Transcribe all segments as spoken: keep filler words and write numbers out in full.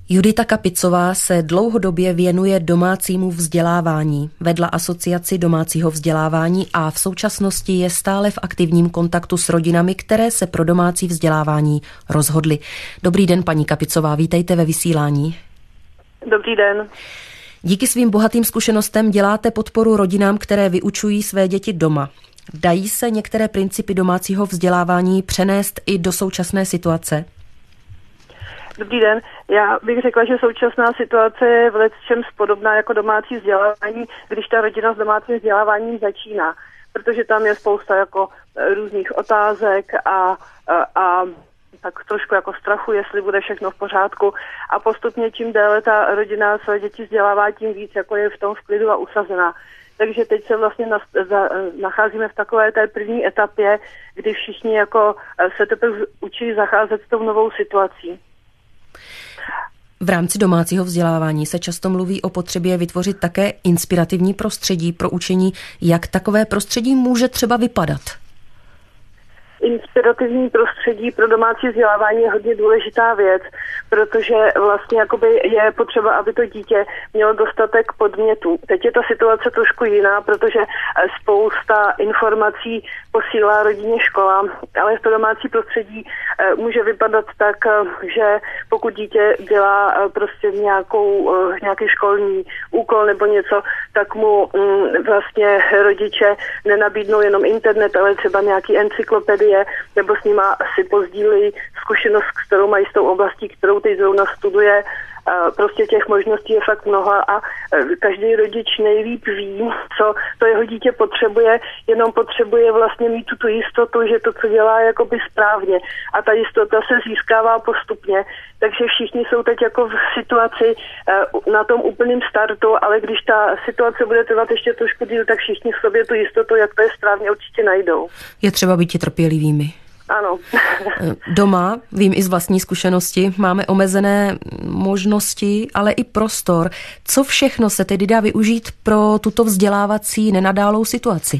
Judita Kapicová se dlouhodobě věnuje domácímu vzdělávání. Vedla asociaci domácího vzdělávání a v současnosti je stále v aktivním kontaktu s rodinami, které se pro domácí vzdělávání rozhodly. Dobrý den, paní Kapicová, vítejte ve vysílání. Dobrý den. Díky svým bohatým zkušenostem děláte podporu rodinám, které vyučují své děti doma. Dají se některé principy domácího vzdělávání přenést i do současné situace? Dobrý den. Já bych řekla, že současná situace je v lecčems podobná jako domácí vzdělávání, když ta rodina s domácím vzděláváním začíná. Protože tam je spousta jako různých otázek a, a, a tak trošku jako strachu, jestli bude všechno v pořádku. A postupně čím déle ta rodina své děti vzdělává, tím víc jako je v tom v klidu a usazená. Takže teď se vlastně na, za, nacházíme v takové té první etapě, kdy všichni jako se teprve učí zacházet s tou novou situací. V rámci domácího vzdělávání se často mluví o potřebě vytvořit také inspirativní prostředí pro učení. Jak takové prostředí může třeba vypadat? Inspirativní prostředí pro domácí vzdělávání je hodně důležitá věc, protože vlastně jakoby je potřeba, aby to dítě mělo dostatek podnětů. Teď je ta situace trošku jiná, protože spousta informací posílá rodině škola, ale to domácí prostředí může vypadat tak, že pokud dítě dělá prostě nějakou, nějaký školní úkol nebo něco, tak mu vlastně rodiče nenabídnou jenom internet, ale třeba nějaký encyklopedie, nebo s nima si pozdílí zkušenost, kterou mají s tou oblastí, kterou teď zrovna studuje. Prostě těch možností je fakt mnoho a každý rodič nejlíp ví, co to jeho dítě potřebuje, jenom potřebuje vlastně mít tu jistotu, že to, co dělá, je jakoby správně. A ta jistota se získává postupně, takže všichni jsou teď jako v situaci na tom úplném startu, ale když ta situace bude trvat ještě trošku díl, tak všichni v sobě tu jistotu, jak to je správně, určitě najdou. Je třeba být trpělivými. Ano. Doma, vím i z vlastní zkušenosti, máme omezené možnosti, ale i prostor. Co všechno se tedy dá využít pro tuto vzdělávací nenadálou situaci?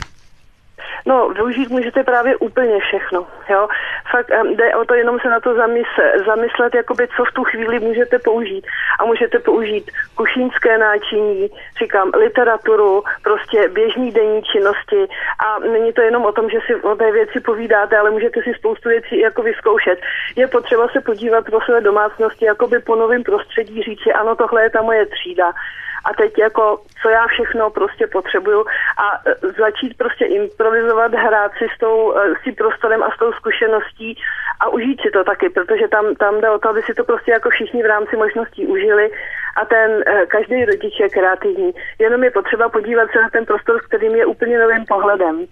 No, využít můžete právě úplně všechno, jo. Fakt jde o to jenom se na to zamyslet, zamyslet jakoby, co v tu chvíli můžete použít. A můžete použít kuchyňské náčiní, říkám, literaturu, prostě běžný denní činnosti. A není to jenom o tom, že si o té věci povídáte, ale můžete si spoustu věcí jako vyzkoušet. Je potřeba se podívat po své domácnosti, jakoby po novém prostředí, říci, ano, tohle je ta moje třída. A teď jako, co já všechno prostě potřebuju a začít prostě improvizovat, hrát si s, tou, s tím prostorem a s tou zkušeností a užít si to taky, protože tam, tam jde o to, aby si to prostě jako všichni v rámci možností užili a ten každý rodič je kreativní. Jenom je potřeba podívat se na ten prostor, kterým je úplně novým pohledem.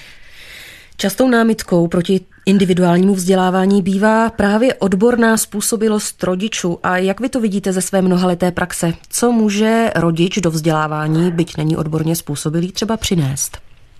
Častou námitkou proti individuálnímu vzdělávání bývá právě odborná způsobilost rodičů. A jak vy to vidíte ze své mnohaleté praxe? Co může rodič do vzdělávání, byť není odborně způsobilý, třeba přinést?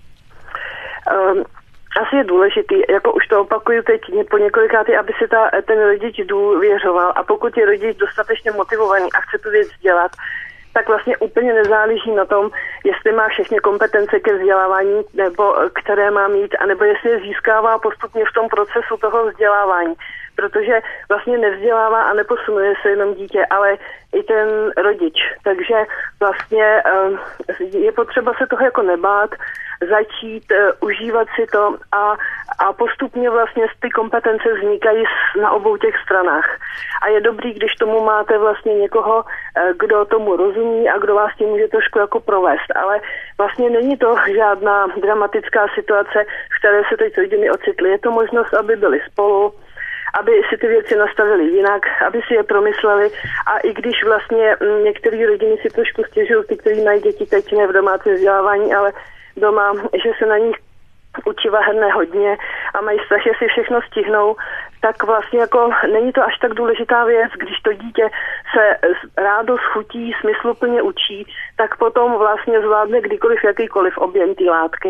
Um. Asi je důležitý, jako už to opakuju teď po několikátý, aby si ta, ten rodič důvěřoval a pokud je rodič dostatečně motivovaný a chce tu věc dělat, tak vlastně úplně nezáleží na tom, jestli má všechny kompetence ke vzdělávání, nebo které má mít, anebo jestli je získává postupně v tom procesu toho vzdělávání. Protože vlastně nevzdělává a neposunuje se jenom dítě, ale i ten rodič. Takže vlastně je potřeba se toho jako nebát, začít uh, užívat si to a, a postupně vlastně ty kompetence vznikají na obou těch stranách. A je dobrý, když tomu máte vlastně někoho, uh, kdo tomu rozumí a kdo vás tím může trošku jako provést. Ale vlastně není to žádná dramatická situace, v které se teď rodiny ocitly. Je to možnost, aby byli spolu, aby si ty věci nastavili jinak, aby si je promysleli a i když vlastně některé rodiny si trošku stěžují, ty, kteří mají děti teď ne v domácím vzdělávání, ale doma, že se na nich učiva hrne hodně a mají strach, že si všechno stihnou, tak vlastně jako není to až tak důležitá věc, když to dítě se rádo schutí, smysluplně učí, tak potom vlastně zvládne kdykoliv jakýkoliv objem té látky.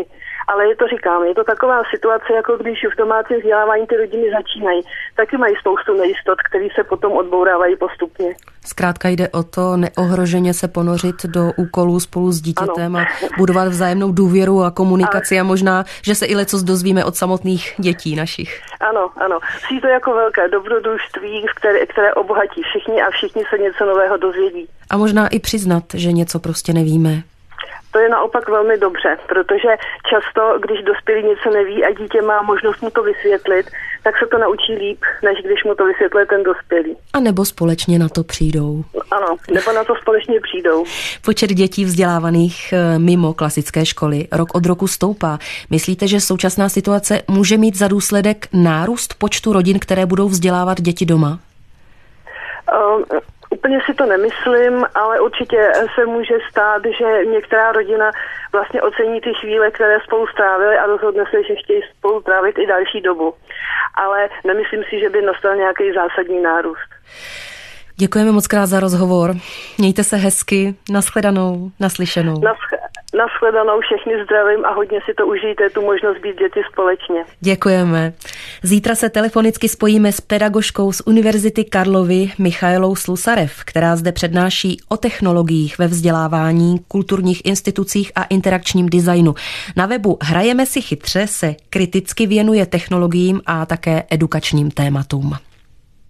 Ale je to, říkám, je to taková situace, jako když v domácím vzdělávání ty rodiny začínají. Taky mají spoustu nejistot, které se potom odbourávají postupně. Zkrátka jde o to neohroženě se ponořit do úkolů spolu s dítětem ano. a budovat vzájemnou důvěru a komunikaci a, a možná, že se i lecos dozvíme od samotných dětí našich. Ano, ano. Přijde to jako velké dobrodružství, které, které obohatí všichni a všichni se něco nového dozvědí. A možná i přiznat, že něco prostě nevíme. To je naopak velmi dobře, protože často, když dospělý něco neví a dítě má možnost mu to vysvětlit, tak se to naučí líp, než když mu to vysvětlí ten dospělý. A nebo společně na to přijdou. Ano, nebo na to společně přijdou. Počet dětí vzdělávaných mimo klasické školy rok od roku stoupá. Myslíte, že současná situace může mít za důsledek nárůst počtu rodin, které budou vzdělávat děti doma? Um, Úplně si to nemyslím, ale určitě se může stát, že některá rodina vlastně ocení ty chvíle, které spolu strávili a rozhodne se, že chtějí spolu trávit i další dobu. Ale nemyslím si, že by nastal nějaký zásadní nárůst. Děkujeme moc krát za rozhovor. Mějte se hezky. Nashledanou, naslyšenou. Nasch- nashledanou, všechny zdravím a hodně si to užijte, tu možnost být děti společně. Děkujeme. Zítra se telefonicky spojíme s pedagožkou z Univerzity Karlovy Michaelou Slusarev, která zde přednáší o technologiích ve vzdělávání, kulturních institucích a interakčním designu. Na webu Hrajeme si chytře se kriticky věnuje technologiím a také edukačním tématům.